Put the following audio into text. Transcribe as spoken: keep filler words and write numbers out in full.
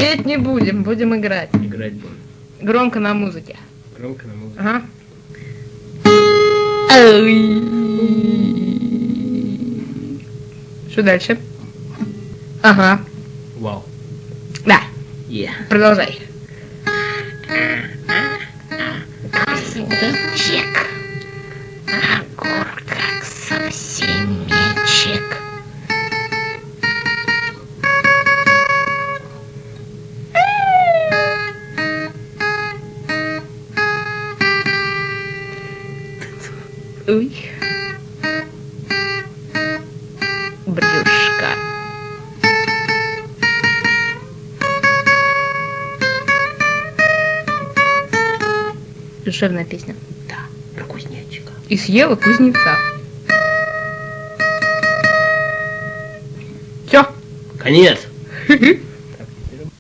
Петь не будем, будем играть. Играть будем. Громко на музыке. Громко на музыке. Ага. Что дальше? Ага. Вау. Да, Yeah. продолжай. Кузнечик, огур как совсемечек. Ой. Брюшко. Душевная песня. Да, про кузнечика. И съела кузнеца. Все. Конец.